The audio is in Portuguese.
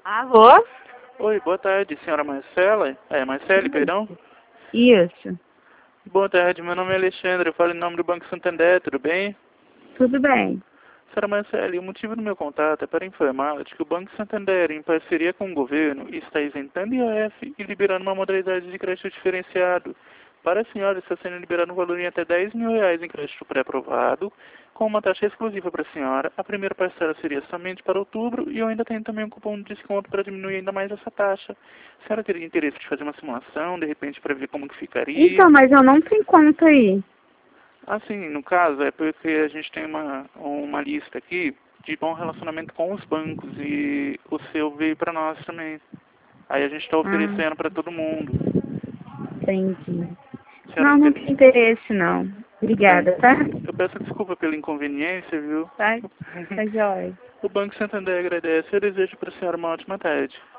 Alô? Oi, boa tarde, senhora Marcela. Marcele, perdão. Isso. Boa tarde, meu nome é Alexandre, eu falo em nome do Banco Santander, tudo bem? Tudo bem. Senhora Marcele, o motivo do meu contato é para informá-la de que o Banco Santander, em parceria com o governo, está isentando IOF e liberando uma modalidade de crédito diferenciado. Para a senhora, está sendo liberado um valor em até R$ 10.000 em crédito pré-aprovado, com uma taxa exclusiva para a senhora. A primeira parcela seria somente para outubro e eu ainda tenho também um cupom de desconto para diminuir ainda mais essa taxa. A senhora teria interesse de fazer uma simulação, de repente, para ver como que ficaria? Então, mas eu não tenho conta aí. Assim, no caso, é porque a gente tem uma lista aqui de bom relacionamento com os bancos e o seu veio para nós também. Aí a gente está Ah, oferecendo para todo mundo. entendi. Senhora, Não tem interesse, não. tudo bem. Obrigada, tá? Eu peço desculpa pela inconveniência, viu? Tá, tá jóia. O Banco Santander agradece e eu desejo para a senhora uma ótima tarde.